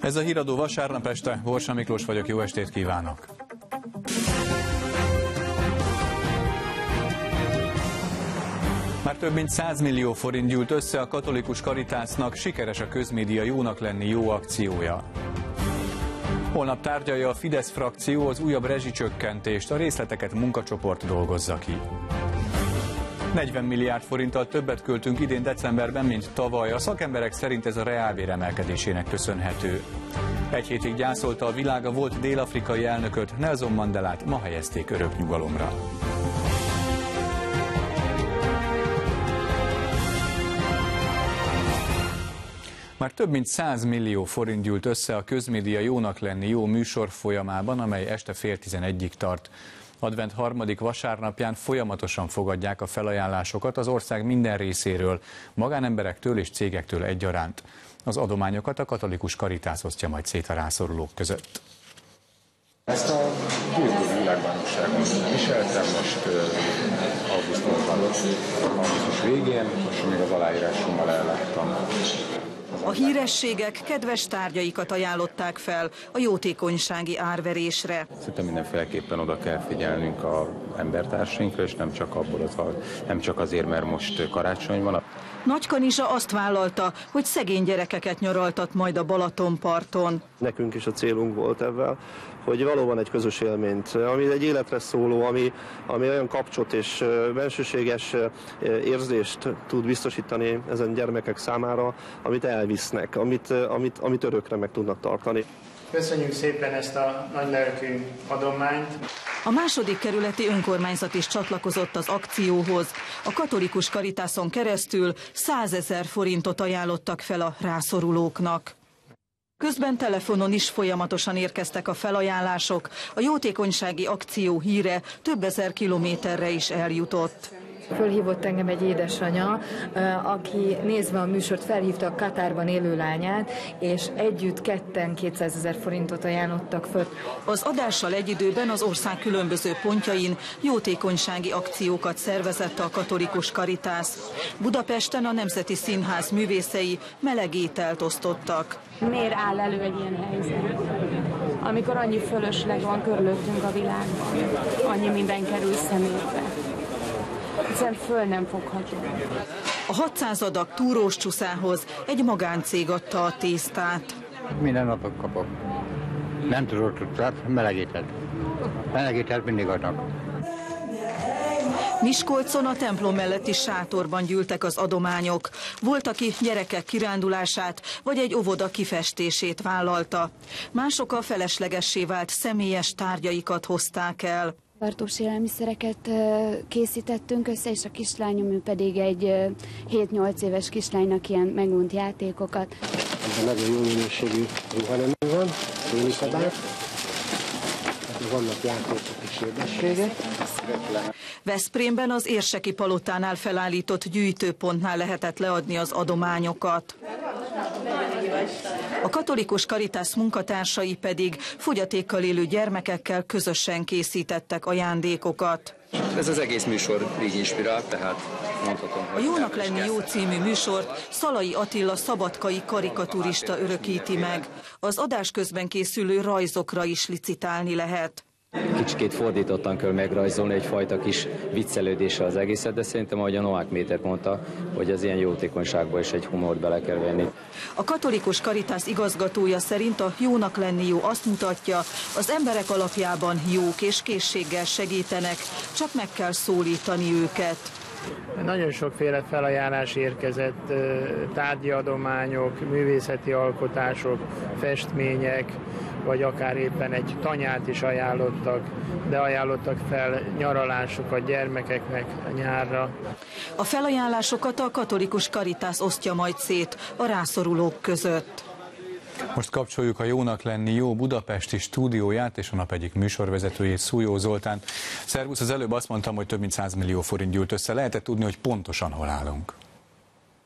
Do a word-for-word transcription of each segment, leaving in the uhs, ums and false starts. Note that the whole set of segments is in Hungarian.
Ez a híradó vasárnap este, Borsa Miklós vagyok, jó estét kívánok! Már több mint száz millió forint gyűlt össze a Katolikus Caritasnak, sikeres a közmédia jónak lenni jó akciója. Holnap tárgyalja a Fidesz frakció az újabb rezsicsökkentést, a részleteket munkacsoport dolgozza ki. negyven milliárd forinttal többet költünk idén decemberben, mint tavaly. A szakemberek szerint ez a reálbér emelkedésének köszönhető. Egy hétig gyászolta a világ a volt dél-afrikai elnököt, Nelson Mandelát, ma helyezték örök nyugalomra. Már több mint száz millió forint gyűlt össze a közmédia jónak lenni jó műsor folyamában, amely este fél tizenegyig tart. Advent harmadik vasárnapján folyamatosan fogadják a felajánlásokat az ország minden részéről, magánemberektől és cégektől egyaránt. Az adományokat a Katolikus Caritas osztja majd szét a rászorulók között. Ezt a gyűjtő világbajnokságon viseltem, most uh, augusztusban, augusztus végén, most még az aláírásommal elláttam. A hírességek kedves tárgyaikat ajánlották fel a jótékonysági árverésre. Szerintem mindenféleképpen oda kell figyelnünk az embertársainkra, és nem csak, abból az, nem csak azért, mert most karácsony van. Nagykanizsa azt vállalta, hogy szegény gyerekeket nyaraltat majd a Balatonparton. Nekünk is a célunk volt ebben, hogy valóban egy közös élményt, ami egy életre szóló, ami, ami olyan kapcsot és bensőséges érzést tud biztosítani ezen gyermekek számára, amit elvisznek, amit, amit, amit örökre meg tudnak tartani. Köszönjük szépen ezt a nagylelkű adományt. A második kerületi önkormányzat is csatlakozott az akcióhoz. A Katolikus Caritason keresztül százezer forintot ajánlottak fel a rászorulóknak. Közben telefonon is folyamatosan érkeztek a felajánlások. A jótékonysági akció híre több ezer kilométerre is eljutott. Fölhívott engem egy édesanya, aki nézve a műsort felhívta a Katárban élő lányát, és együtt ketten kétszázezer forintot ajánlottak föl. Az adással egy időben az ország különböző pontjain jótékonysági akciókat szervezett a Katolikus Caritas. Budapesten a Nemzeti Színház művészei meleg ételt osztottak. Miért áll elő egy ilyen helyzet? Amikor annyi fölösleg van körülöttünk a világban, annyi minden kerül szemébe. Hiszen föl nem fogható. A hatszáz adag túrós csuszához egy magáncég adta a tésztát. Minden napot kapok. Nem tudod, tudtad, melegített. Melegített mindig adnak. Miskolcon a templom melletti sátorban gyűltek az adományok. Volt, aki gyerekek kirándulását vagy egy óvoda kifestését vállalta. Mások a feleslegessé vált személyes tárgyaikat hozták el. Tartós élelmiszereket készítettünk össze, és a kislányom ő pedig egy hét-nyolc éves kislánynak ilyen megunt játékokat. Ez nagyon jó minőségű ruhanemű van, téli kabát, vannak játékok és érdességek. Veszprémben az Érseki Palotánál felállított gyűjtőpontnál lehetett leadni az adományokat. A Katolikus Caritas munkatársai pedig fogyatékkal élő gyermekekkel közösen készítettek ajándékokat. Ez az egész műsor így inspirált, tehát mondhatom, hogy... A Jónak lenni jó című műsort Szalai Attila szabadkai karikaturista örökíti meg. Az adás közben készülő rajzokra is licitálni lehet. Kicsikét fordítottan kell megrajzolni, egyfajta kis viccelődése az egészet, de szerintem, ahogy a Novák Méter mondta, hogy az ilyen jótékonyságba is egy humort bele kell venni. A Katolikus Caritas igazgatója szerint a jónak lenni jó azt mutatja, az emberek alapjában jók és készséggel segítenek, csak meg kell szólítani őket. Nagyon sokféle felajánlás érkezett, tárgyi adományok, művészeti alkotások, festmények, vagy akár éppen egy tanyát is ajánlottak, de ajánlottak fel nyaralásokat gyermekeknek a nyárra. A felajánlásokat a Katolikus Caritas osztja majd szét a rászorulók között. Most kapcsoljuk a Jónak lenni jó budapesti stúdióját és a nap egyik műsorvezetőjét, Szújó Zoltánt. Szervusz, az előbb azt mondtam, hogy több mint száz millió forint gyűlt össze. Lehetett tudni, hogy pontosan hol állunk?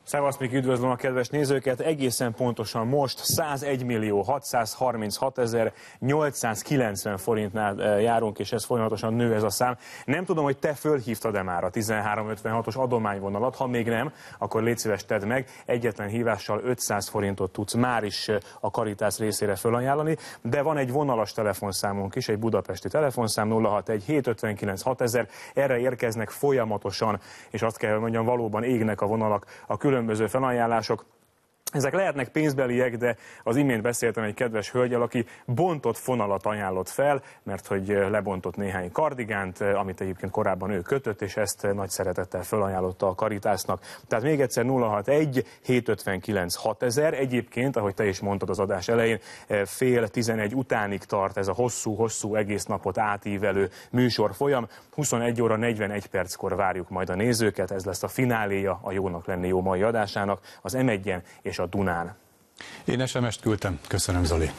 Szevasz, Miki, üdvözlöm a kedves nézőket! Egészen pontosan most százegy millió hatszázharminchatezer-nyolcszázkilencven forintnál járunk, és ez folyamatosan nő ez a szám. Nem tudom, hogy te fölhívtad-e már a tizenhárom ötvenhatos adományvonalat, ha még nem, akkor légy szíves, tedd meg. Egyetlen hívással ötszáz forintot tudsz már is a Caritas részére fölajánlani, de van egy vonalas telefonszámunk is, egy budapesti telefonszám nulla hatvanegy hétszázötvenkilenc hatezer, erre érkeznek folyamatosan, és azt kell, hogy mondjam, valóban égnek a vonalak, a különböző felajánlások. Ezek lehetnek pénzbeliek, de az imént beszéltem egy kedves hölgyel, aki bontott fonalat ajánlott fel, mert hogy lebontott néhány kardigánt, amit egyébként korábban ő kötött, és ezt nagy szeretettel felajánlotta a Caritasnak. Tehát még egyszer nulla hatvanegy hétszázötvenkilenc hatezer, egyébként, ahogy te is mondtad az adás elején, fél tizenegy utánig tart ez a hosszú-hosszú egész napot átívelő műsorfolyam. huszonegy óra negyvenegy perckor várjuk majd a nézőket, ez lesz a fináléja a Jónak lenni jó mai adásának, az em egyen és a Dunán. Én es em est küldtem. Köszönöm, Zoli.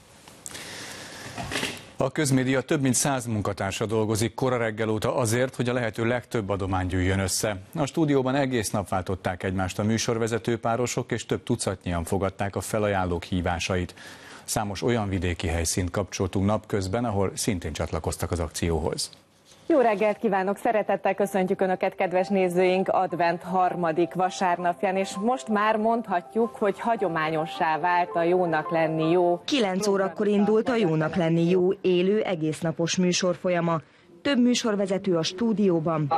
A közmédia több mint száz munkatársa dolgozik kora reggel óta azért, hogy a lehető legtöbb adomány gyűjjön össze. A stúdióban egész nap váltották egymást a műsorvezető párosok, és több tucatnyian fogadták a felajánlók hívásait. Számos olyan vidéki helyszínt kapcsoltunk napközben, ahol szintén csatlakoztak az akcióhoz. Jó reggelt kívánok! Szeretettel köszöntjük Önöket, kedves nézőink, advent harmadik vasárnapján, és most már mondhatjuk, hogy hagyományossá vált a Jónak lenni jó. kilenc órakor indult a Jónak lenni jó élő egésznapos műsorfolyama. Több műsorvezető a stúdióban.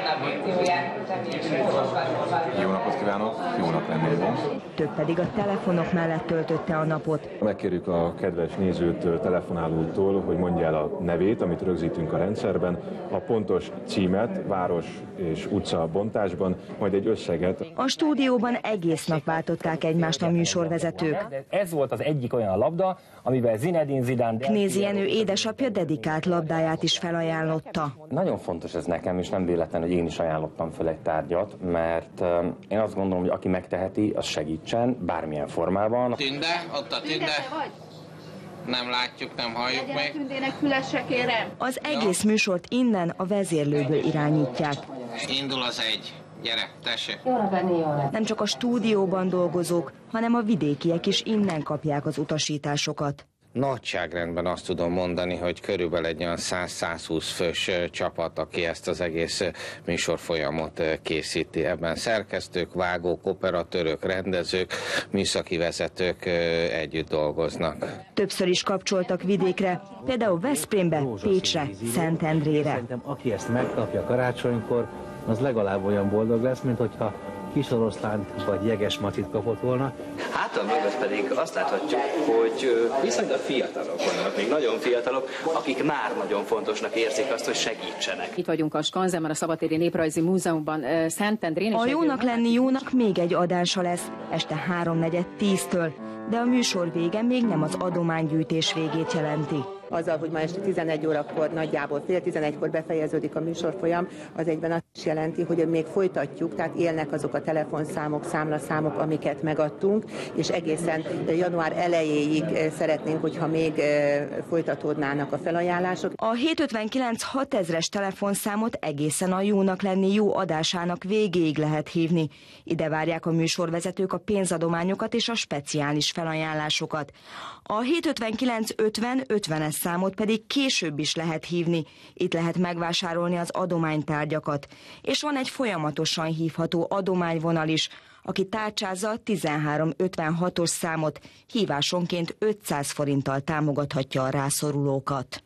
Jó napot kívánok, jónak lenni jó. Több pedig a telefonok mellett töltötte a napot. Megkérjük a kedves nézőt, telefonálótól, hogy mondja el a nevét, amit rögzítünk a rendszerben, a pontos címet, város és utca bontásban, majd egy összeget. A stúdióban egész nap váltották egymást a műsorvezetők. Ez volt az egyik olyan labda, amiben Zinedine Zidane... Knézi Jenő édesapja dedikált labdáját is felajánlotta. Nagyon fontos ez nekem, és nem véletlen, hogy én is ajánlottam fel egy tárgyat, mert én azt gondolom, hogy aki megteheti, az segítsen bármilyen formában. Tünde, ott a tünde. Nem látjuk, nem halljuk még. Tündének fülesse, kérem. Az egész műsort innen a vezérlőből irányítják. Indul az egy. Gyere, tessék. Nem csak a stúdióban dolgozók, hanem a vidékiek is innen kapják az utasításokat. Nagyságrendben azt tudom mondani, hogy körülbelül egy olyan száz-százhúsz fős csapat, aki ezt az egész műsorfolyamot készíti. Ebben szerkesztők, vágók, operatőrök, rendezők, műszaki vezetők együtt dolgoznak. Többször is kapcsoltak vidékre, például Veszprémbe, Pécsre, Szentendrére. Szerintem aki ezt megkapja karácsonykor, az legalább olyan boldog lesz, mint hogyha kis oroszlánt vagy jeges macit kapott volna. Hátal mögött pedig azt láthatjuk, hogy viszonylag fiatalok vannak, még nagyon fiatalok, akik már nagyon fontosnak érzik azt, hogy segítsenek. Itt vagyunk a Skanzenben, a Szabadtéri Néprajzi Múzeumban, Szentendrén. A Jónak lenni jónak még egy adása lesz, este háromnegyed tíztől, de a műsor vége még nem az adománygyűjtés végét jelenti. Azzal, hogy ma este tizenegy órakor, nagyjából fél tizenegykor befejeződik a műsorfolyam, az egyben azt is jelenti, hogy még folytatjuk, tehát élnek azok a telefonszámok, számlaszámok, amiket megadtunk, és egészen január elejéig szeretnénk, hogyha még folytatódnának a felajánlások. A hétszázötvenkilenc hatezres telefonszámot egészen a Jónak lenni jó adásának végéig lehet hívni. Ide várják a műsorvezetők a pénzadományokat és a speciális felajánlásokat. A hétszázötvenkilenc ötven ötvenes számot pedig később is lehet hívni. Itt lehet megvásárolni az adománytárgyakat. És van egy folyamatosan hívható adományvonal is, aki tárcsázza a tizenhárom ötvenhatos számot, hívásonként ötszáz forinttal támogathatja a rászorulókat.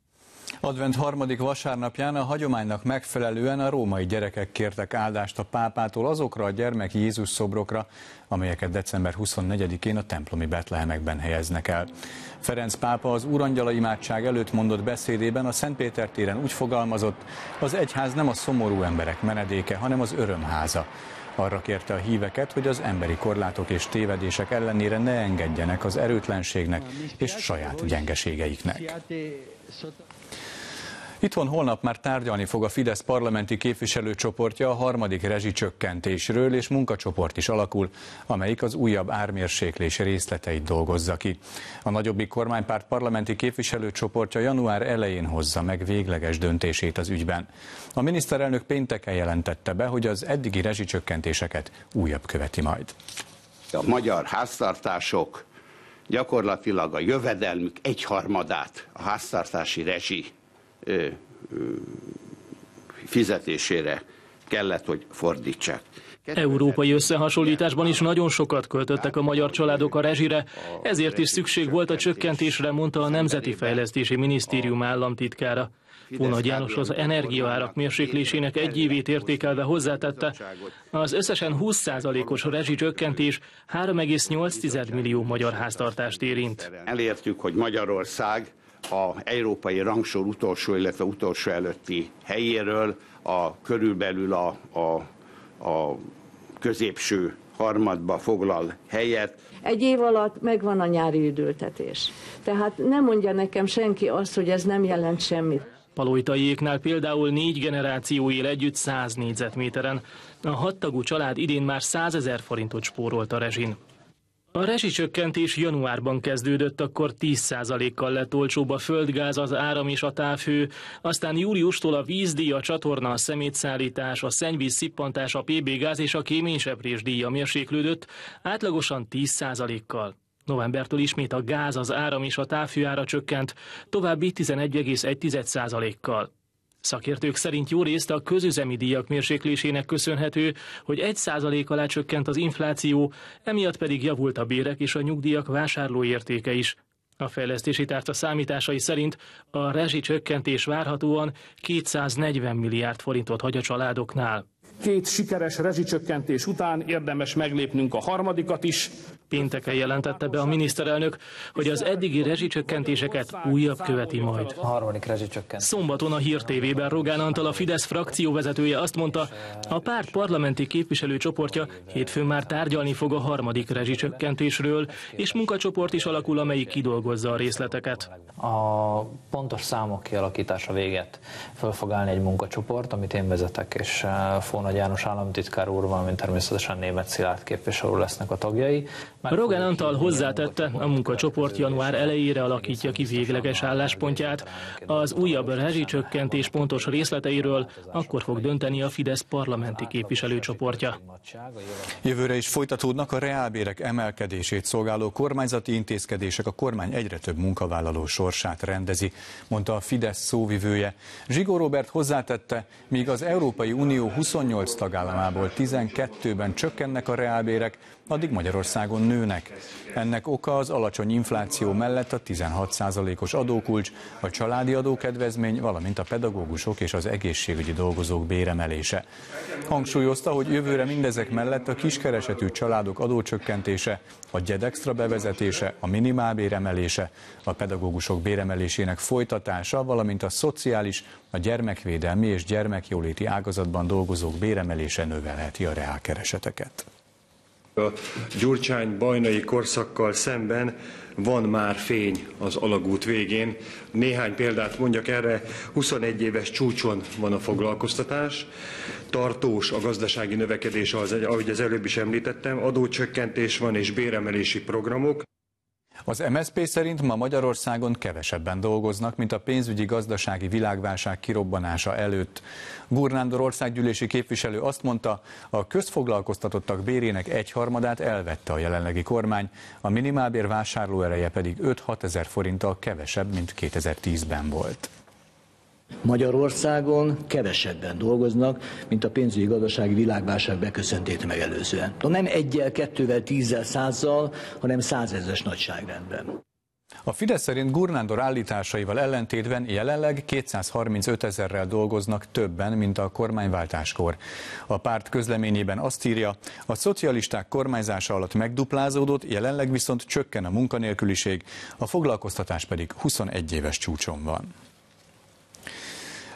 Advent harmadik vasárnapján a hagyománynak megfelelően a római gyerekek kértek áldást a pápától azokra a gyermek Jézus szobrokra, amelyeket december huszonnegyedikén a templomi Betlehemekben helyeznek el. Ferenc pápa az Úrangyala imádság előtt mondott beszédében a Szentpéter téren úgy fogalmazott, az egyház nem a szomorú emberek menedéke, hanem az örömháza. Arra kérte a híveket, hogy az emberi korlátok és tévedések ellenére ne engedjenek az erőtlenségnek és saját gyengeségeiknek. Itthon holnap már tárgyalni fog a Fidesz parlamenti képviselőcsoportja a harmadik rezsicsökkentésről, és munkacsoport is alakul, amelyik az újabb ármérséklés részleteit dolgozza ki. A Nagyobbik kormánypárt parlamenti képviselőcsoportja január elején hozza meg végleges döntését az ügyben. A miniszterelnök pénteken jelentette be, hogy az eddigi rezsicsökkentéseket újabb követi majd. A magyar háztartások gyakorlatilag a jövedelmük egyharmadát a háztartási rezsi ö, ö, fizetésére kellett, hogy fordítsák. Európai összehasonlításban is nagyon sokat költöttek a magyar családok a rezsire, ezért is szükség volt a csökkentésre, mondta a Nemzeti Fejlesztési Minisztérium államtitkára. Pónagy János az energiaárak mérséklésének egy évét értékelve hozzátette, az összesen húsz százalékos rezsicsökkentés három egész nyolc millió magyar háztartást érint. Elértük, hogy Magyarország a európai rangsor utolsó, illetve utolsó előtti helyéről a körülbelül a, a, a középső harmadba foglal helyet. Egy év alatt megvan a nyári üdültetés. Tehát nem mondja nekem senki azt, hogy ez nem jelent semmit. Palojtaiéknál például négy generáció él együtt száz négyzetméteren. A hattagú család idén már százezer forintot spórolt a rezsin. A rezsicsökkentés januárban kezdődött, akkor tíz százalékkal lett olcsóbb a földgáz, az áram és a távhő, aztán júliustól a vízdíj, a csatorna, a szemétszállítás, a szennyvíz szippantás, a pé bé gáz és a kéményseprés díja mérséklődött, átlagosan tíz százalékkal. Novembertől ismét a gáz, az áram és a távhő ára csökkent, további tizenegy egész egy százalékkal. Szakértők szerint jó részt a közüzemi díjak mérséklésének köszönhető, hogy egy százalék alá csökkent az infláció, emiatt pedig javult a bérek és a nyugdíjak vásárlóértéke is. A fejlesztési tárca számításai szerint a rezsicsökkentés várhatóan kétszáznegyven milliárd forintot hagy a családoknál. Két sikeres rezsicsökkentés után érdemes meglépnünk a harmadikat is. Pénteken jelentette be a miniszterelnök, hogy az eddigi rezsicsökkentéseket újabb követi majd. A harmadik rezsicsökkentés. Szombaton a Hír té vében Rogán Antal, a Fidesz frakcióvezetője azt mondta, a párt parlamenti képviselőcsoportja hétfőn már tárgyalni fog a harmadik rezsicsökkentésről, és munkacsoport is alakul, amelyik kidolgozza a részleteket. A pontos számok kialakítása véget föl fog állni egy munkacsoport, amit én vezetek, és Pónagy János államtitkár úr, valamint természetesen Németh Szilárd képviselő lesznek a tagjai. Rogán Antal hozzátette, a munkacsoport január elejére alakítja ki végleges álláspontját. Az újabb rezsicsökkentés pontos részleteiről akkor fog dönteni a Fidesz parlamenti képviselőcsoportja. Jövőre is folytatódnak a reálbérek emelkedését szolgáló kormányzati intézkedések, a kormány egyre több munkavállaló sorsát rendezi, mondta a Fidesz szóvivője. Zsigó Róbert hozzátette, míg az Európai Unió huszonnyolc tagállamából tizenkettőben csökkennek a reálbérek, addig Magyarországon nőnek. Ennek oka az alacsony infláció mellett a tizenhat százalékos adókulcs, a családi adókedvezmény, valamint a pedagógusok és az egészségügyi dolgozók béremelése. Hangsúlyozta, hogy jövőre mindezek mellett a kiskeresetű családok adócsökkentése, a gyedextra bevezetése, a minimálbér emelése, a pedagógusok béremelésének folytatása, valamint a szociális, a gyermekvédelmi és gyermekjóléti ágazatban dolgozók béremelése növelheti a reálkereseteket. A Gyurcsány-Bajnai korszakkal szemben van már fény az alagút végén. Néhány példát mondjak erre, huszonegy éves csúcson van a foglalkoztatás, tartós a gazdasági növekedés, ahogy az előbb is említettem, adócsökkentés van és béremelési programok. Az em es zé pé szerint ma Magyarországon kevesebben dolgoznak, mint a pénzügyi gazdasági világválság kirobbanása előtt. Gurnándor országgyűlési képviselő azt mondta, a közfoglalkoztatottak bérének egyharmadát elvette a jelenlegi kormány, a minimálbér vásárlóereje pedig öt-hat ezer forinttal kevesebb, mint kétezer-tízben volt. Magyarországon kevesebben dolgoznak, mint a pénzügyi gazdasági világválság beköszöntét megelőzően. Nem egyel, kettővel, tízzel, százzal, hanem százezres nagyságrendben. A Fidesz szerint Gurnándor állításaival ellentétben jelenleg kétszázharmincöt ezerrel dolgoznak többen, mint a kormányváltáskor. A párt közleményében azt írja, a szocialisták kormányzása alatt megduplázódott, jelenleg viszont csökken a munkanélküliség, a foglalkoztatás pedig huszonegy éves csúcson van.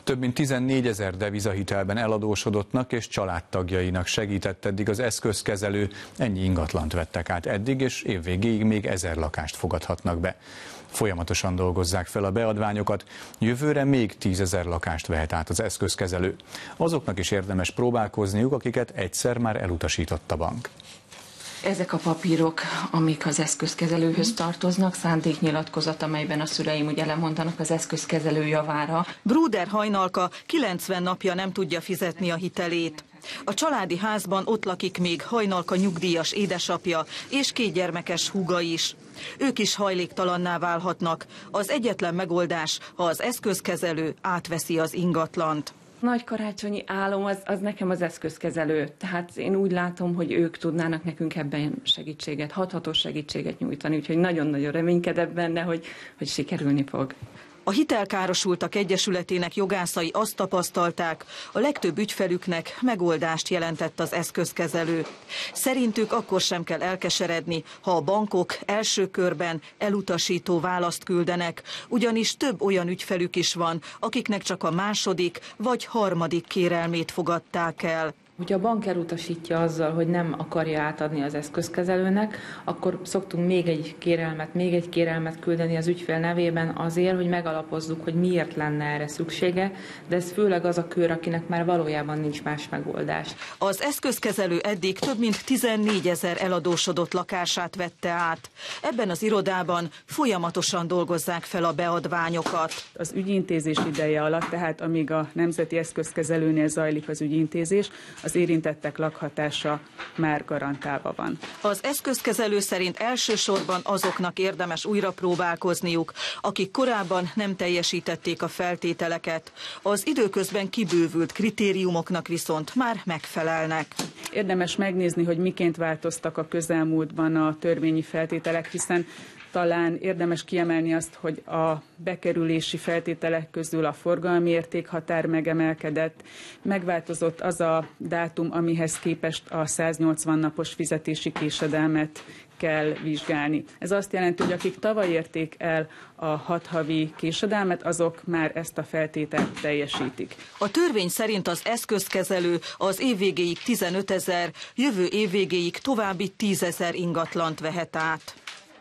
Több mint tizennégyezer devizahitelben eladósodottnak és családtagjainak segített eddig az eszközkezelő, ennyi ingatlant vettek át eddig, és évvégéig még ezer lakást fogadhatnak be. Folyamatosan dolgozzák fel a beadványokat, jövőre még tízezer lakást vehet át az eszközkezelő. Azoknak is érdemes próbálkozniuk, akiket egyszer már elutasított a bank. Ezek a papírok, amik az eszközkezelőhöz tartoznak, szándéknyilatkozat, amelyben a szüleim ugye lemondanak az eszközkezelő javára. Bruder Hajnalka kilencven napja nem tudja fizetni a hitelét. A családi házban ott lakik még Hajnalka nyugdíjas édesapja és két gyermekes húga is. Ők is hajléktalanná válhatnak. Az egyetlen megoldás, ha az eszközkezelő átveszi az ingatlant. Nagy karácsonyi álom az, az nekem az eszközkezelő. Tehát én úgy látom, hogy ők tudnának nekünk ebben segítséget, hathatós segítséget nyújtani, úgyhogy nagyon-nagyon reménykedek benne, hogy, hogy sikerülni fog. A Hitelkárosultak Egyesületének jogászai azt tapasztalták, a legtöbb ügyfelüknek megoldást jelentett az eszközkezelő. Szerintük akkor sem kell elkeseredni, ha a bankok első körben elutasító választ küldenek, ugyanis több olyan ügyfelük is van, akiknek csak a második vagy harmadik kérelmét fogadták el. Hogyha a bank elutasítja azzal, hogy nem akarja átadni az eszközkezelőnek, akkor szoktunk még egy kérelmet, még egy kérelmet küldeni az ügyfél nevében azért, hogy megalapozzuk, hogy miért lenne erre szüksége, de ez főleg az a kör, akinek már valójában nincs más megoldás. Az eszközkezelő eddig több mint tizennégyezer eladósodott lakását vette át. Ebben az irodában folyamatosan dolgozzák fel a beadványokat. Az ügyintézés ideje alatt, tehát amíg a Nemzeti Eszközkezelőnél zajlik az ügyintézés, az érintettek lakhatása már garantálva van. Az eszközkezelő szerint elsősorban azoknak érdemes újra próbálkozniuk, akik korábban nem teljesítették a feltételeket. Az időközben kibővült kritériumoknak viszont már megfelelnek. Érdemes megnézni, hogy miként változtak a közelmúltban a törvényi feltételek, hiszen talán érdemes kiemelni azt, hogy a bekerülési feltételek közül a forgalmi értékhatár megemelkedett, megváltozott az a dátum, amihez képest a száznyolcvan napos fizetési késedelmet kell vizsgálni. Ez azt jelenti, hogy akik tavaly érték el a hat havi késedelmet, azok már ezt a feltételt teljesítik. A törvény szerint az eszközkezelő az év végéig tizenötezer, jövő év végéig további tízezer ingatlant vehet át.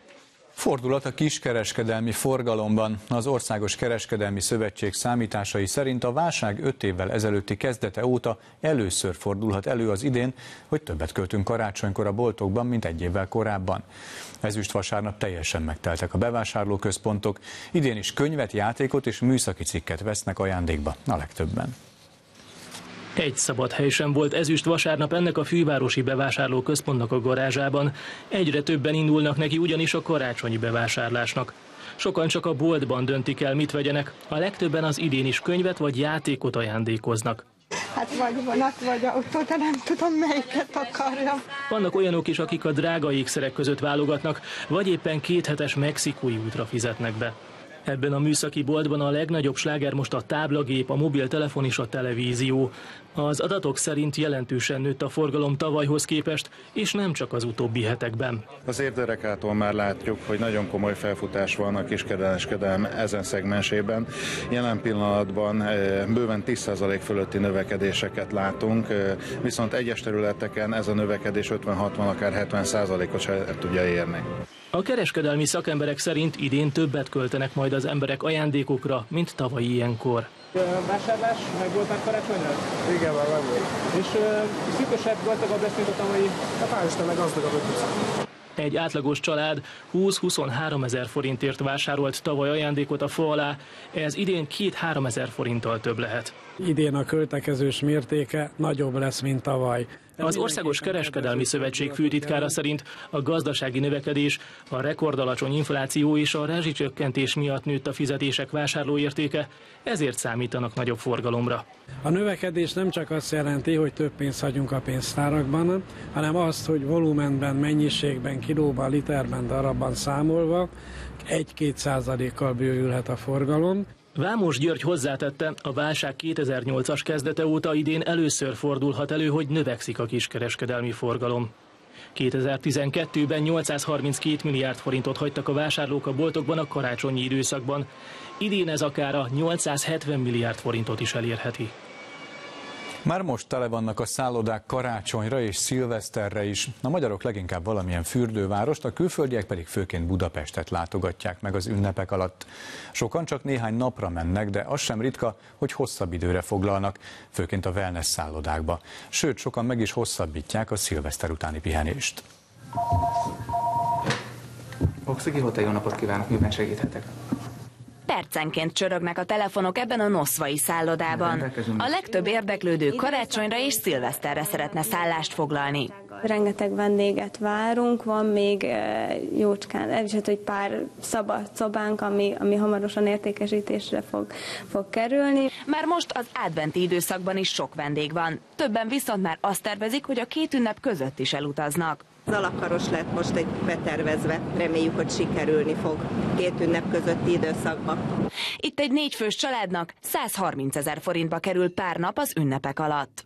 Fordulat a kiskereskedelmi forgalomban. Az Országos Kereskedelmi Szövetség számításai szerint a válság öt évvel ezelőtti kezdete óta először fordulhat elő az idén, hogy többet költünk karácsonykor a boltokban, mint egy évvel korábban. Ezüst vasárnap teljesen megteltek a bevásárlóközpontok. Idén is könyvet, játékot és műszaki cikket vesznek ajándékba a legtöbben. Egy szabad hely sem volt ezüst vasárnap ennek a fővárosi bevásárlóközpontnak a garázsában. Egyre többen indulnak neki ugyanis a karácsonyi bevásárlásnak. Sokan csak a boltban döntik el, mit vegyenek, a legtöbben az idén is könyvet vagy játékot ajándékoznak. Hát vagy vonat, vagy autó, de nem tudom, melyiket akarjam. Vannak olyanok is, akik a drága ékszerek között válogatnak, vagy éppen kéthetes mexikói útra fizetnek be. Ebben a műszaki boltban a legnagyobb sláger most a táblagép, a mobiltelefon és a televízió. Az adatok szerint jelentősen nőtt a forgalom tavalyhoz képest, és nem csak az utóbbi hetekben. Az évderekától már látjuk, hogy nagyon komoly felfutás van a kiskereskedelem ezen szegmensében. Jelen pillanatban bőven tíz százalék fölötti növekedéseket látunk, viszont egyes területeken ez a növekedés ötven-hatvan, akár hetven százalékot sem tudja érni. A kereskedelmi szakemberek szerint idén többet költenek majd az emberek ajándékokra, mint tavaly ilyenkor. Vásárlás meg volt már karácsonyra? Igen, már meg volt. És uh, szűkösebb, gazdagabb lesz, mint a tavalyi? Hát hál' Isten, meg gazdagabb öt. Egy átlagos család húsz-huszonhárom ezer forintért vásárolt tavaly ajándékot a fa alá, ez idén két-három ezer forinttal több lehet. Idén a költekezős mértéke nagyobb lesz, mint tavaly. Az Országos Kereskedelmi Szövetség főtitkára szerint a gazdasági növekedés, a rekordalacsony infláció és a rezsicsökkentés miatt nőtt a fizetések vásárlóértéke, ezért számítanak nagyobb forgalomra. A növekedés nem csak azt jelenti, hogy több pénzt hagyunk a pénztárakban, hanem azt, hogy volumenben, mennyiségben, kilóban, literben, darabban számolva egy-két százalékkal bővülhet a forgalom. Vámos György hozzátette, a válság kétezer-nyolcas kezdete óta idén először fordulhat elő, hogy növekszik a kiskereskedelmi forgalom. kétezer-tizenkettőben nyolcszázharminckét milliárd forintot hagytak a vásárlók a boltokban a karácsonyi időszakban. Idén ez akár a nyolcszázhetven milliárd forintot is elérheti. Már most tele vannak a szállodák karácsonyra és szilveszterre is. A magyarok leginkább valamilyen fürdővárost, a külföldiek pedig főként Budapestet látogatják meg az ünnepek alatt. Sokan csak néhány napra mennek, de az sem ritka, hogy hosszabb időre foglalnak, főként a wellness szállodákba. Sőt, sokan meg is hosszabbítják a szilveszter utáni pihenést. Oxigi Hotel, jó napot kívánok, miben segíthetek? Percenként csörögnek a telefonok ebben a noszvai szállodában. A legtöbb érdeklődő karácsonyra és szilveszterre szeretne szállást foglalni. Rengeteg vendéget várunk, van még jócskán, elviselt, hogy pár szabad szobánk, ami, ami hamarosan értékesítésre fog, fog kerülni. Már most az adventi időszakban is sok vendég van. Többen viszont már azt tervezik, hogy a két ünnep között is elutaznak. Az alapkaros lett most egy betervezve, reméljük, hogy sikerülni fog két ünnep közötti időszakban. Itt egy négyfős családnak százharmincezer forintba kerül pár nap az ünnepek alatt.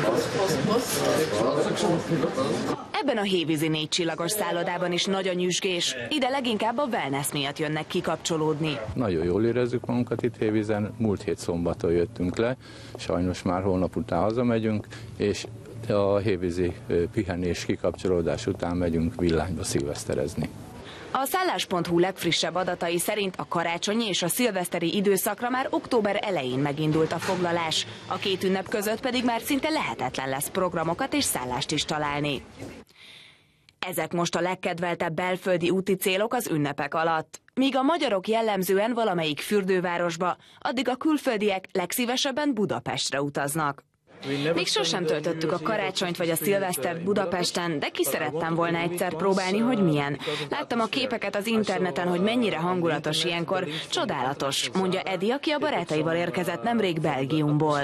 Ebben a hévízi négy csillagos szállodában is nagy a nyüzsgés. Ide leginkább a wellness miatt jönnek kikapcsolódni. Nagyon jól érezzük magunkat itt Hévízen, múlt hét szombaton jöttünk le, sajnos már holnap után hazamegyünk, és a hévízi pihenés kikapcsolódás után megyünk villányba szilveszterezni. A szállás pont hu legfrissebb adatai szerint a karácsonyi és a szilveszteri időszakra már október elején megindult a foglalás, a két ünnep között pedig már szinte lehetetlen lesz programokat és szállást is találni. Ezek most a legkedveltebb belföldi úti célok az ünnepek alatt. Míg a magyarok jellemzően valamelyik fürdővárosba, addig a külföldiek legszívesebben Budapestre utaznak. Még sosem töltöttük a karácsonyt vagy a szilvesztert Budapesten, de ki szerettem volna egyszer próbálni, hogy milyen. Láttam a képeket az interneten, hogy mennyire hangulatos ilyenkor. Csodálatos, mondja Edi, aki a barátaival érkezett nemrég Belgiumból.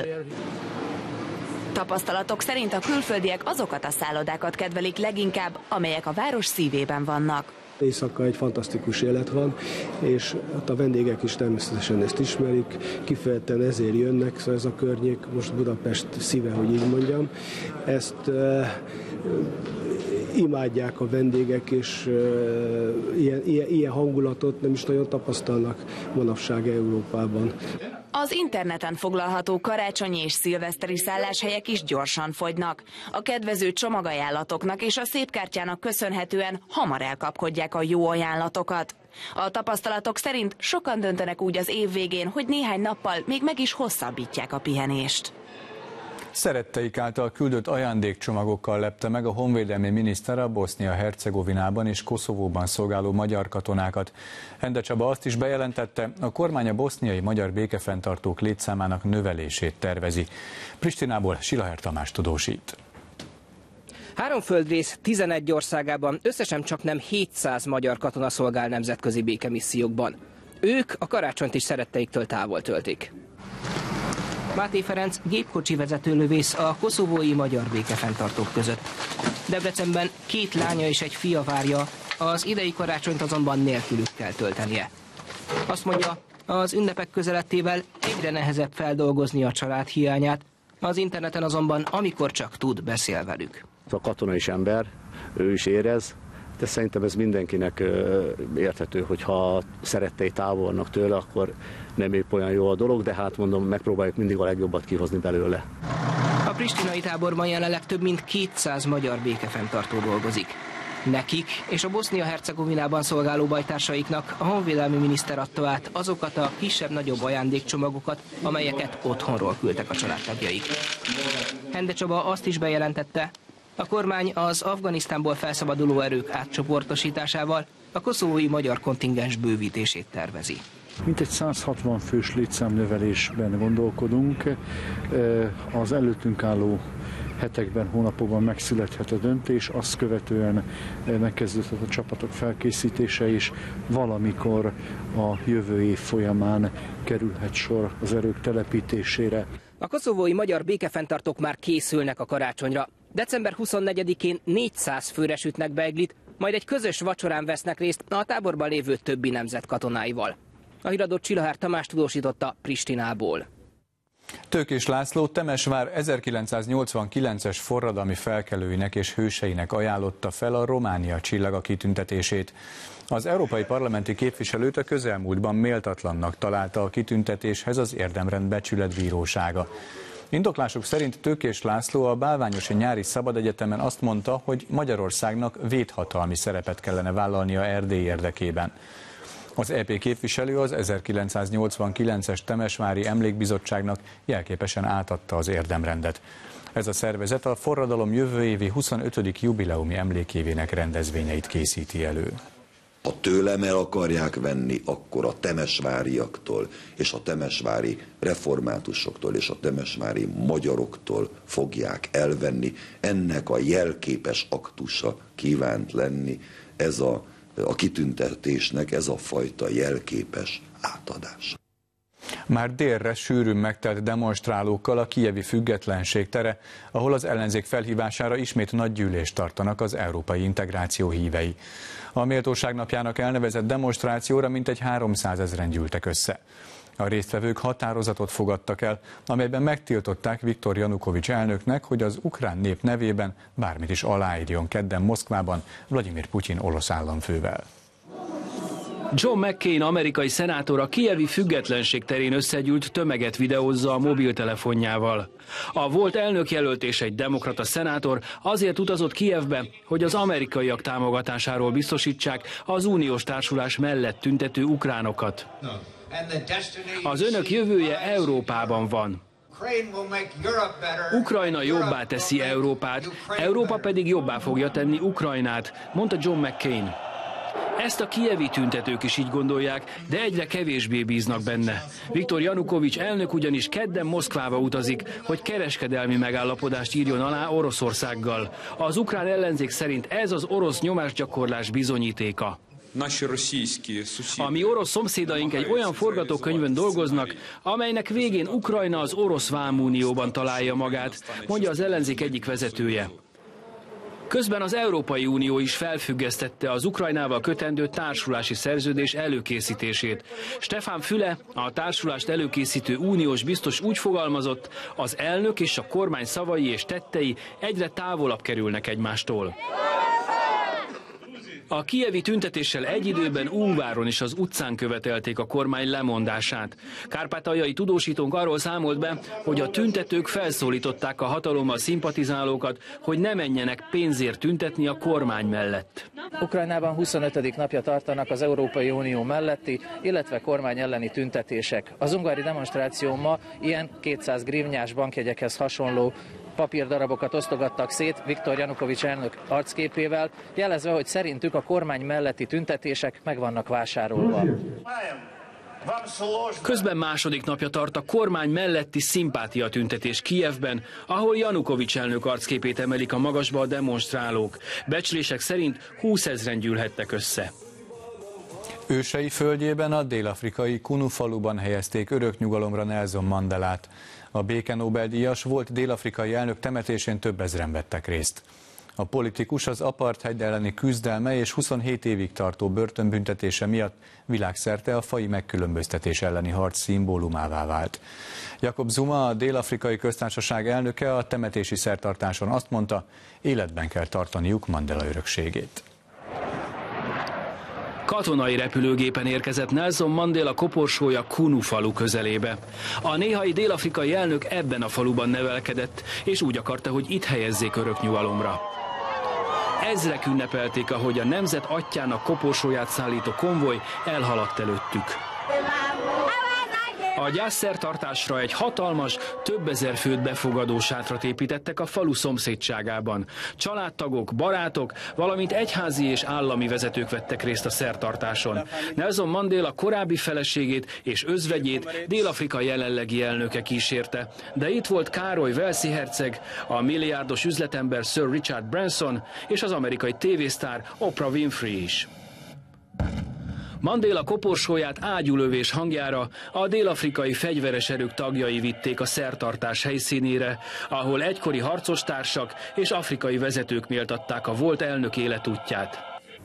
Tapasztalatok szerint a külföldiek azokat a szállodákat kedvelik leginkább, amelyek a város szívében vannak. Éjszaka egy fantasztikus élet van, és hát a vendégek is természetesen ezt ismerik, kifejezetten ezért jönnek, szóval ez a környék, most Budapest szíve, hogy így mondjam, ezt e, imádják a vendégek, és e, ilyen, ilyen, ilyen hangulatot nem is nagyon tapasztalnak manapság Európában. Az interneten foglalható karácsonyi és szilveszteri szálláshelyek is gyorsan fogynak. A kedvező csomagajánlatoknak és a szép kártyának köszönhetően hamar elkapkodják a jó ajánlatokat. A tapasztalatok szerint sokan döntenek úgy az év végén, hogy néhány nappal még meg is hosszabbítják a pihenést. Szeretteik által küldött ajándékcsomagokkal lepte meg a honvédelmi miniszter a Bosznia-Hercegovinában és Koszovóban szolgáló magyar katonákat. Hende Csaba azt is bejelentette, a kormány a boszniai magyar békefenntartók létszámának növelését tervezi. Pristinából Silaher Tamás tudósít. Három földrész tizenegy országában összesen csaknem hétszáz magyar katona szolgál nemzetközi békemissziókban. Ők a karácsonyt is szeretteiktől távol töltik. Máté Ferenc gépkocsi vezetőlövész a koszovói magyar békefenntartók között. Debrecenben két lánya és egy fia várja, az idei karácsonyt azonban nélkülük kell töltenie. Azt mondja, az ünnepek közelettével egyre nehezebb feldolgozni a család hiányát, az interneten azonban amikor csak tud, beszél velük. A katona is ember, ő is érez, de szerintem ez mindenkinek érthető, hogy ha szerettei távol vannak tőle, akkor nem épp olyan jó a dolog, de hát mondom, megpróbáljuk mindig a legjobbat kihozni belőle. A pristinai táborban jelenleg több mint kétszáz magyar békefenntartó dolgozik. Nekik és a Bosznia-Hercegovinában szolgáló bajtársaiknak a honvédelmi miniszter adta át azokat a kisebb-nagyobb ajándékcsomagokat, amelyeket otthonról küldtek a családtagjaik. Hende Csaba azt is bejelentette, a kormány az Afganisztánból felszabaduló erők átcsoportosításával a koszovói magyar kontingens bővítését tervezi. Mintegy száz hatvan fős létszámnövelésben gondolkodunk. Az előttünk álló hetekben, hónapokban megszülethet a döntés, azt követően megkezdődhet a csapatok felkészítése, és valamikor a jövő év folyamán kerülhet sor az erők telepítésére. A koszovói magyar békefenntartók már készülnek a karácsonyra. december huszonnegyedikén négyszáz főre sütnek beiglit, majd egy közös vacsorán vesznek részt a táborban lévő többi nemzet katonáival. A híradót Csillaher Tamás tudósította Pristinából. Tőkés László Temesvár ezerkilencszáznyolcvankilences forradalmi felkelőinek és hőseinek ajánlotta fel a Románia csillaga kitüntetését. Az európai parlamenti képviselőt a közelmúltban méltatlannak találta a kitüntetéshez az Érdemrend Becsületbírósága. Indoklásuk szerint Tőkés László a Bálványosi Nyári Szabadegyetemen azt mondta, hogy Magyarországnak védhatalmi szerepet kellene vállalnia Erdély érdekében. Az é pé képviselő az ezerkilencszáznyolcvankilences Temesvári Emlékbizottságnak jelképesen átadta az érdemrendet. Ez a szervezet a forradalom jövő évi huszonötödik jubileumi emlékévének rendezvényeit készíti elő. Ha tőlem el akarják venni, akkor a temesváriaktól és a temesvári reformátusoktól és a temesvári magyaroktól fogják elvenni. Ennek a jelképes aktusa kívánt lenni ez a, a kitüntetésnek, ez a fajta jelképes átadás. Már délre sűrűn megtelt demonstrálókkal a kijevi Függetlenség tere, ahol az ellenzék felhívására ismét nagy gyűlést tartanak az európai integráció hívei. A Méltóság napjának elnevezett demonstrációra mintegy háromszázezren gyűltek össze. A résztvevők határozatot fogadtak el, amelyben megtiltották Viktor Janukovics elnöknek, hogy az ukrán nép nevében bármit is aláírjon kedden Moszkvában Vladimir Putyin orosz államfővel. John McCain amerikai szenátor a kijevi Függetlenség terén összegyűlt tömeget videózza a mobiltelefonjával. A volt elnökjelölt és egy demokrata szenátor azért utazott Kijevbe, hogy az amerikaiak támogatásáról biztosítsák az uniós társulás mellett tüntető ukránokat. Az önök jövője Európában van. Ukrajna jobbá teszi Európát, Európa pedig jobbá fogja tenni Ukrajnát, mondta John McCain. Ezt a kijevi tüntetők is így gondolják, de egyre kevésbé bíznak benne. Viktor Janukovics elnök ugyanis kedden Moszkvába utazik, hogy kereskedelmi megállapodást írjon alá Oroszországgal. Az ukrán ellenzék szerint ez az orosz nyomásgyakorlás bizonyítéka. A mi orosz szomszédaink egy olyan forgatókönyvön dolgoznak, amelynek végén Ukrajna az orosz vámunióban találja magát, mondja az ellenzék egyik vezetője. Közben az Európai Unió is felfüggesztette az Ukrajnával kötendő társulási szerződés előkészítését. Stefan Füle, a társulást előkészítő uniós biztos úgy fogalmazott, az elnök és a kormány szavai és tettei egyre távolabb kerülnek egymástól. A kijevi tüntetéssel egy időben Ungváron is az utcán követelték a kormány lemondását. Kárpátaljai tudósítónk arról számolt be, hogy a tüntetők felszólították a hatalommal szimpatizálókat, hogy ne menjenek pénzért tüntetni a kormány mellett. Ukrajnában huszonötödik napja tartanak az Európai Unió melletti, illetve kormány elleni tüntetések. Az ungvári demonstráció ma ilyen kétszáz grivnyás bankjegyekhez hasonló papírdarabokat osztogattak szét Viktor Janukovics elnök arcképével, jelezve, hogy szerintük a kormány melletti tüntetések meg vannak vásárolva. Közben második napja tart a kormány melletti szimpátia tüntetés Kijevben, ahol Janukovics elnök arcképét emelik a magasba a demonstrálók. Becslések szerint húszezren gyűlhettek össze. Ősei földjében, a dél-afrikai Kunu faluban helyezték örök nyugalomra Nelson Mandelát. A béke Nobel-díjas volt dél-afrikai elnök temetésén több ezren vettek részt. A politikus az apartheid elleni küzdelme és huszonhét évig tartó börtönbüntetése miatt világszerte a faji megkülönböztetés elleni harc szimbólumává vált. Jacob Zuma, a Dél-afrikai Köztársaság elnöke a temetési szertartáson azt mondta, életben kell tartaniuk Mandela örökségét. Katonai repülőgépen érkezett Nelson Mandela koporsója Kunu falu közelébe. A néhai dél-afrikai elnök ebben a faluban nevelkedett, és úgy akarta, hogy itt helyezzék örök nyugalomra. Ezrek ünnepelték, ahogy a nemzet atyjának koporsóját szállító konvoj elhaladt előttük. A gyászszertartásra egy hatalmas, több ezer főt befogadó sátrat építettek a falu szomszédságában. Családtagok, barátok, valamint egyházi és állami vezetők vettek részt a szertartáson. Nelson Mandela korábbi feleségét és özvegyét Dél-Afrika jelenlegi elnöke kísérte, de itt volt Károly Velszi herceg, a milliárdos üzletember Sir Richard Branson és az amerikai tévésztár Oprah Winfrey is. Mandela koporsóját ágyúlövés hangjára a dél-afrikai fegyveres erők tagjai vitték a szertartás helyszínére, ahol egykori harcostársak és afrikai vezetők méltatták a volt elnök életútját.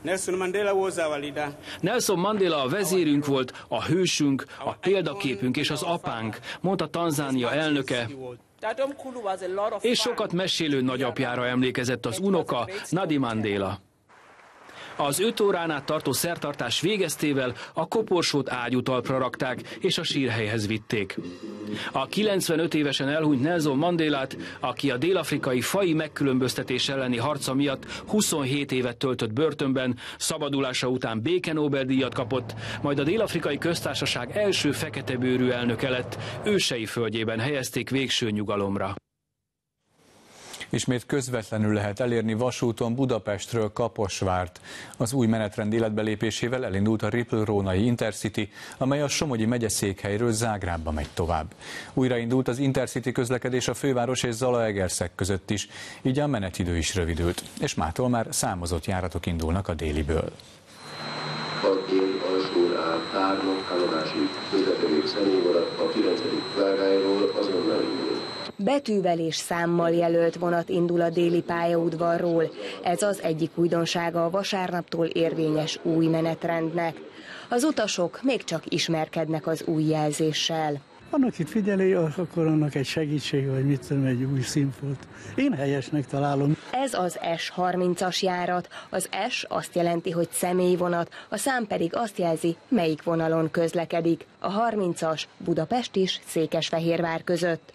Nelson Mandela was our leader. Nelson Mandela a vezérünk volt, a hősünk, a példaképünk és az apánk, mondta Tanzánia elnöke. És sokat mesélő nagyapjára emlékezett az unoka, Nadi Mandela. Az öt órán át tartó szertartás végeztével a koporsót ágyútalpra rakták, és a sírhelyhez vitték. A kilencvenöt évesen elhunyt Nelson Mandelát, aki a dél-afrikai faji megkülönböztetés elleni harca miatt huszonhét évet töltött börtönben, szabadulása után béke Nobel-díjat kapott, majd a Dél-afrikai Köztársaság első feketebőrű elnöke lett, ősei földjében helyezték végső nyugalomra. Ismét közvetlenül lehet elérni vasúton Budapestről Kaposvárt. Az új menetrend életbelépésével elindult a Ripple-Rónai Intercity, amely a Somogyi megyeszékhelyről Zágrábba megy tovább. Újraindult az Intercity közlekedés a főváros és Zalaegerszeg között is, így a menetidő is rövidült, és mától már számozott járatok indulnak a déliből. Addig alsón áll tárnok, kanodási közlekedés személyvonat a kilencedik vágányról azonnal indul. Betűvel és számmal jelölt vonat indul a déli pályaudvarról. Ez az egyik újdonsága a vasárnaptól érvényes új menetrendnek. Az utasok még csak ismerkednek az új jelzéssel. Annak itt figyeli, akkor annak egy segítség, vagy mit tudom, egy új színfolt. Én helyesnek találom. Ez az S harmincas járat. Az S azt jelenti, hogy személyvonat, a szám pedig azt jelzi, melyik vonalon közlekedik. A harmincas Budapest és Székesfehérvár között.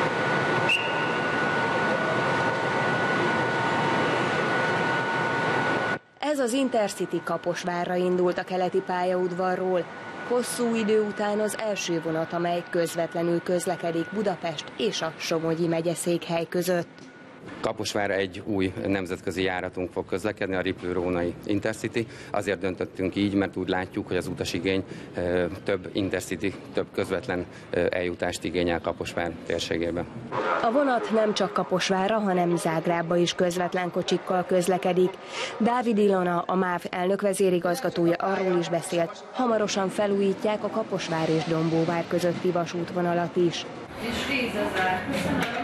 Ez az Intercity Kaposvárra indult a keleti pályaudvarról. Hosszú idő után az első vonat, amely közvetlenül közlekedik Budapest és a Somogyi megyeszékhely között. Kaposvárra egy új nemzetközi járatunk fog közlekedni, a Ripple-Rónai Intercity. Azért döntöttünk így, mert úgy látjuk, hogy az utasigény több Intercity, több közvetlen eljutást igényel Kaposvár térségében. A vonat nem csak Kaposvárra, hanem Zágrábba is közvetlen kocsikkal közlekedik. Dávid Ilona, a MÁV elnök vezérigazgatója arról is beszélt, hamarosan felújítják a Kaposvár és Dombóvár közötti vasútvonalat is. És tízezer. Köszönöm.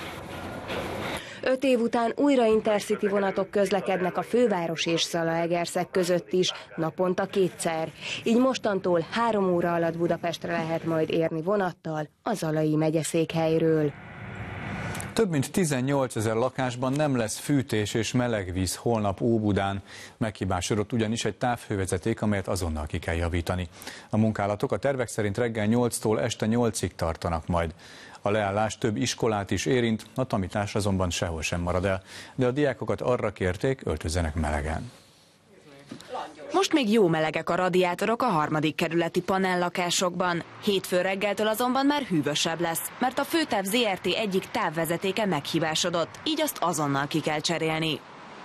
Öt év után újra Intercity vonatok közlekednek a főváros és Zalaegerszeg között is, naponta kétszer. Így mostantól három óra alatt Budapestre lehet majd érni vonattal a Zalai megyeszékhelyről. Több mint tizennyolcezer lakásban nem lesz fűtés és melegvíz holnap Óbudán. Meghibásodott ugyanis egy távhővezeték, amelyet azonnal ki kell javítani. A munkálatok a tervek szerint reggel nyolctól este nyolcig tartanak majd. A leállás több iskolát is érint, a tanítás azonban sehol sem marad el, de a diákokat arra kérték, öltözzenek melegen. Most még jó melegek a radiátorok a harmadik kerületi panellakásokban. Hétfő reggeltől azonban már hűvösebb lesz, mert a Főtáv zé er té egyik távvezetéke meghibásodott, így azt azonnal ki kell cserélni.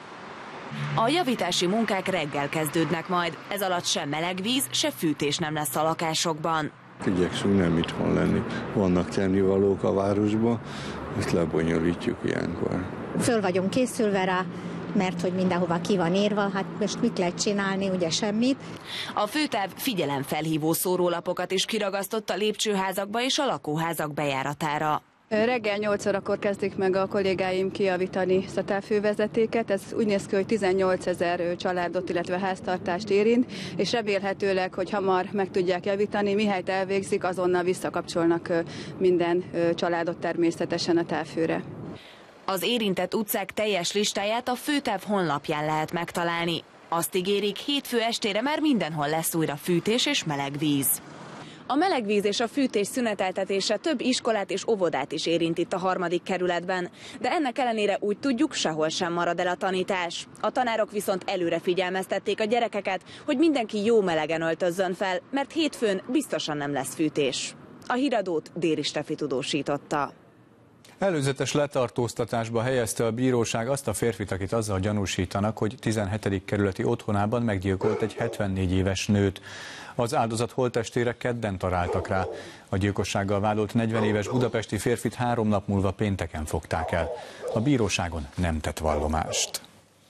A javítási munkák reggel kezdődnek majd, ez alatt sem meleg víz, se fűtés nem lesz a lakásokban. Igyekszünk nem itthon lenni. Vannak tennivalók a városban, ezt lebonyolítjuk ilyenkor. Föl vagyunk készülve rá, mert hogy mindenhova ki van írva, hát most mit lehet csinálni, ugye semmit. A Főtáv figyelemfelhívó szórólapokat is kiragasztott a lépcsőházakba és a lakóházak bejáratára. Reggel nyolc órakor kezdik meg a kollégáim kijavítani ezt a távhővezetéket. Ez úgy néz ki, hogy tizennyolcezer családot, illetve háztartást érint, és remélhetőleg, hogy hamar meg tudják javítani, mihelyt elvégzik, azonnal visszakapcsolnak minden családot természetesen a távhőre. Az érintett utcák teljes listáját a Főtáv honlapján lehet megtalálni. Azt ígérik, hétfő estére már mindenhol lesz újra fűtés és meleg víz. A melegvíz és a fűtés szüneteltetése több iskolát és óvodát is érint itt a harmadik kerületben, de ennek ellenére úgy tudjuk, sehol sem marad el a tanítás. A tanárok viszont előre figyelmeztették a gyerekeket, hogy mindenki jó melegen öltözzön fel, mert hétfőn biztosan nem lesz fűtés. A híradót Déri Stefi tudósította. Előzetes letartóztatásba helyezte a bíróság azt a férfit, akit azzal gyanúsítanak, hogy tizenhetedik kerületi otthonában meggyilkolt egy hetvennégy éves nőt. Az áldozat holttestére kedden találtak rá. A gyilkossággal vádolt negyven éves budapesti férfit három nap múlva pénteken fogták el. A bíróságon nem tett vallomást.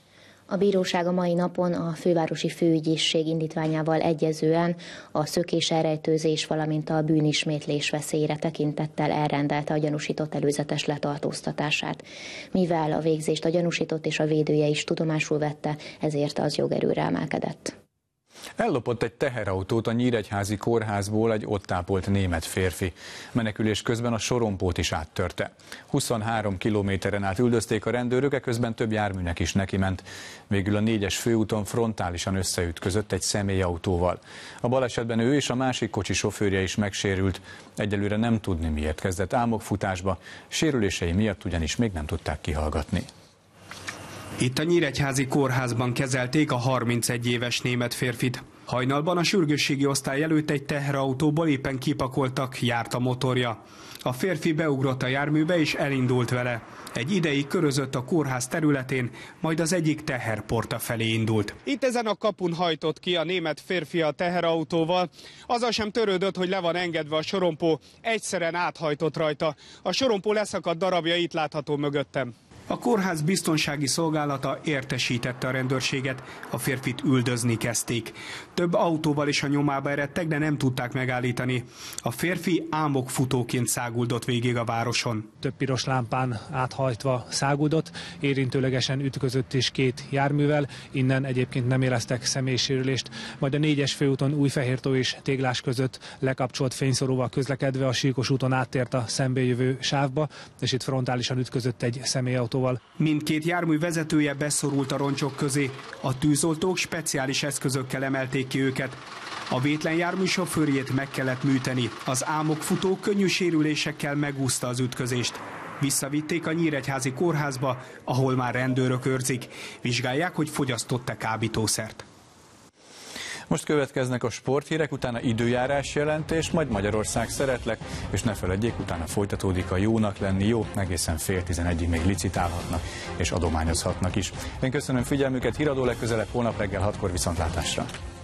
A bíróság a mai napon a fővárosi főügyészség indítványával egyezően a szökés, elrejtőzés, valamint a bűnismétlés veszélyére tekintettel elrendelte a gyanúsított előzetes letartóztatását. Mivel a végzést a gyanúsított és a védője is tudomásul vette, ezért az jogerőre emelkedett. Ellopott egy teherautót a Nyíregyházi kórházból egy ott ápolt német férfi. Menekülés közben a sorompót is áttörte. huszonhárom kilométeren át üldözték a rendőrök, eközben több járműnek is nekiment. Végül a négyes főúton frontálisan összeütközött egy személyautóval. A balesetben ő és a másik kocsi sofőrje is megsérült. Egyelőre nem tudni, miért kezdett álmokfutásba, sérülései miatt ugyanis még nem tudták kihallgatni. Itt a Nyíregyházi kórházban kezelték a harmincegy éves német férfit. Hajnalban a sürgősségi osztály előtt egy teherautóból éppen kipakoltak, járt a motorja. A férfi beugrott a járműbe és elindult vele. Egy ideig körözött a kórház területén, majd az egyik teherporta felé indult. Itt ezen a kapun hajtott ki a német férfi a teherautóval. Azzal sem törődött, hogy le van engedve a sorompó, egyszeren áthajtott rajta. A sorompó leszakadt darabja itt látható mögöttem. A kórház biztonsági szolgálata értesítette a rendőrséget, a férfit üldözni kezdték. Több autóval is a nyomába eredtek, de nem tudták megállítani. A férfi álmokfutóként száguldott végig a városon. Több piros lámpán áthajtva száguldott, érintőlegesen ütközött is két járművel, innen egyébként nem éreztek személysérülést, majd a négyes főúton Újfehértó és Téglás között lekapcsolt fényszoróval közlekedve a Síkos úton áttért a szembejövő sávba, és itt frontálisan ütközött egy személyautó. Mindkét jármű vezetője beszorult a roncsok közé. A tűzoltók speciális eszközökkel emelték ki őket. A vétlen jármű sofőrjét meg kellett műteni. Az álmokfutó könnyű sérülésekkel megúszta az ütközést. Visszavitték a Nyíregyházi kórházba, ahol már rendőrök őrzik. Vizsgálják, hogy fogyasztott-e kábítószert. Most következnek a sporthírek, utána időjárás jelentés, majd Magyarország szeretlek, és ne feledjék, utána folytatódik a Jónak lenni jó, egészen fél tizenegyig még licitálhatnak és adományozhatnak is. Én köszönöm figyelmüket, híradó legközelebb holnap reggel hatkor, viszontlátásra.